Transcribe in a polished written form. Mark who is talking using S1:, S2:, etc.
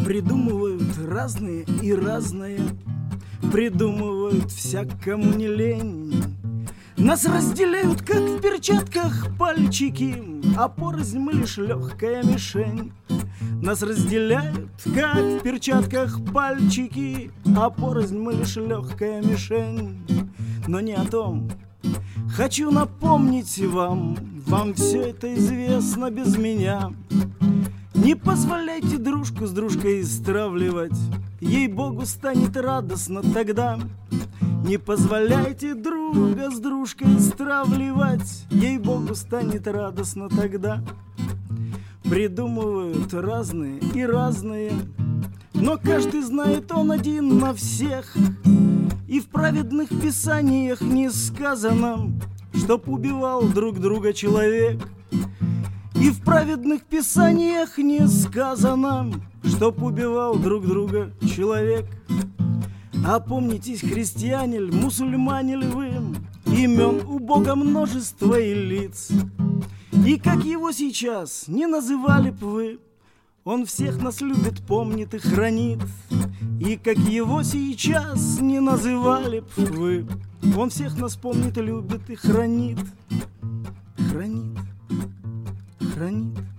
S1: Придумывают разные и разное, придумывают всякому не лень. Нас разделяют, как в перчатках, пальчики, а порознь мы лишь легкая мишень. Нас разделяют, как в перчатках, пальчики, а порознь мы лишь легкая мишень. Но не о том хочу напомнить вам, вам все это известно без меня. Не позволяйте дружку с дружкой стравливать, ей-богу, станет радостно тогда. Не позволяйте друга с дружкой стравливать, ей-богу, станет радостно тогда. Придумывают разные и разные, но каждый знает, он один на всех. И в праведных писаниях не сказано, чтоб убивал друг друга человек. И в праведных писаниях не сказано, чтоб убивал друг друга человек. Опомнитесь, христиане ль, мусульмане ль вы, имен у Бога множество и лиц. И как его сейчас не называли б вы, он всех нас любит, помнит и хранит. И как его сейчас не называли б вы, он всех нас помнит, любит и хранит. Хранит, хранит.